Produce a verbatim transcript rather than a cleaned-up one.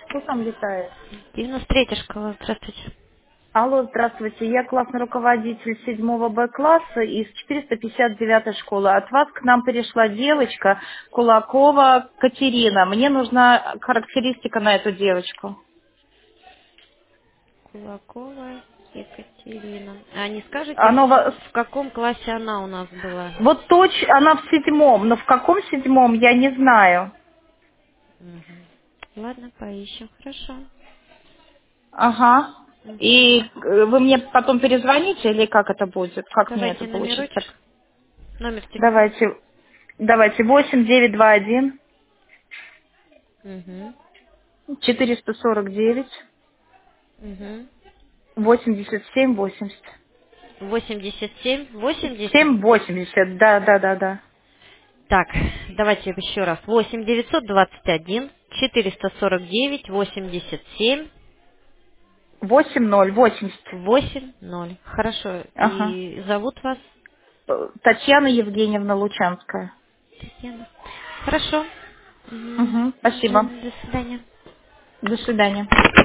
Кто там летает? девяносто третья школа, здравствуйте. Алло, здравствуйте. Я классный руководитель седьмого Б класса из четыреста пятьдесят девятой школы. От вас к нам перешла девочка Кулакова Катерина. Мне нужна характеристика на эту девочку. Кулакова Екатерина. А не скажете, Она у вас... в каком классе она у нас была? Вот точно, она в седьмом, но в каком седьмом, я не знаю. Мгм. Ладно, поищем. Хорошо. Ага. Мгм. И э, вы мне потом перезвоните или как это будет? Как мне это Давайте получится? номерочек. Номер телефона. Давайте, давайте восемь девять два один Угу. четыреста сорок девять Угу. восемьдесят семь восемьдесят. восемьдесят семь, восемьдесят. Семь восемьдесят, да, да, да, да. Так, давайте еще раз. восемь девятьсот двадцать один четыреста сорок девять восемьдесят семь Восемь ноль восемьдесят. восемь ноль. Хорошо. Ага. И зовут вас Э, Татьяна Евгеньевна Лучанская. Татьяна. Хорошо. Мгм. Угу, спасибо. До свидания. До свидания.